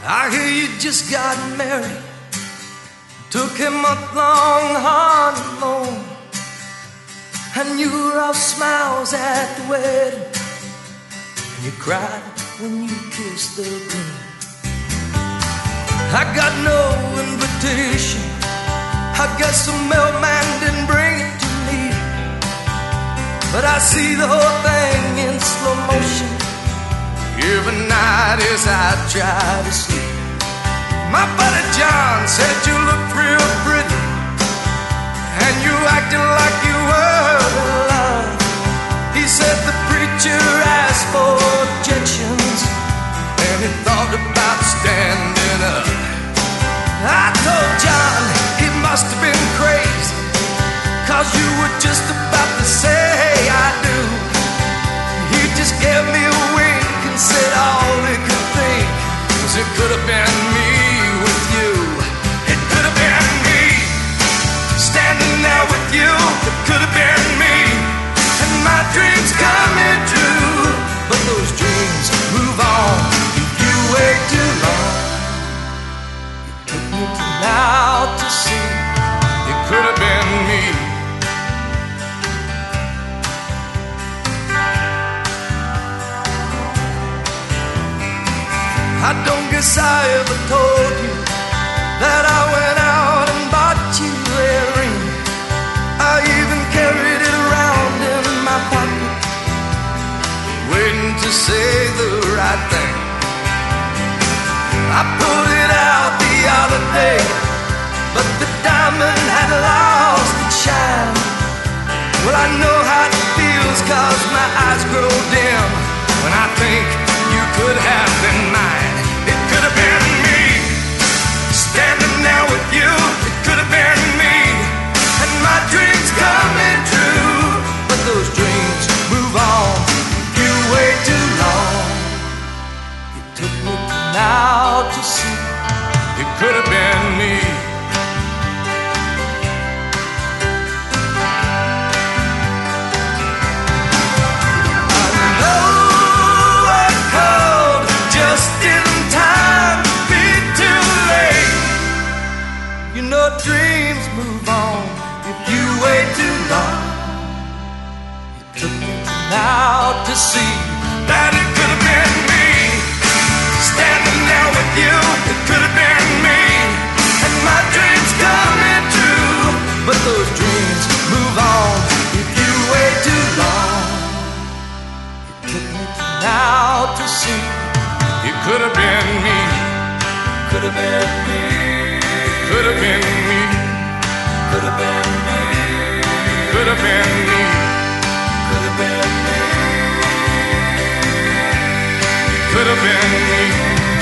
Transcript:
I hear you just got married, took a month-long honeymoon, and you were all smiles at the wedding, and you cried when you kissed the groom. I got no invitation, I guess the mailman didn't bring it to me, but I see the whole thing in slow motion every night as I try to sleep. My buddy John said you looked real pretty, and you acted like you were in love. He said the preacher asked for objections, and he thought about standing up. I told John he must have been crazy, 'cause you were just about to say I do. He just gave me a wink and said all he could think was it could have been me with you. It could have been me standing there with you. It could have been me, and my dreams coming true. But those dreams move on if you wait too long. It took me till now to see it could have been me. I don't guess I ever told you that I went out and bought you a ring. I even carried it around in my pocket, waiting to say the right thing. I pulled it out the other day, but the diamond had lost its shine. Well, I know how it feels, 'cause my eyes grow dim when I think you could have been mine. It could have been me standing there with you. It could have been me, and my dreams coming true. But those dreams move on if you wait too long. It took me till now to see it could have been me. Dreams move on if you wait too long. It took me now to see that it could have been me standing there with you. It could have been me, and my dreams coming true. But those dreams move on if you wait too long. It took me now to see it could have been me. Could have been me. Could have been me. Could have been me. Could have been me. Could have been me. Could have been me.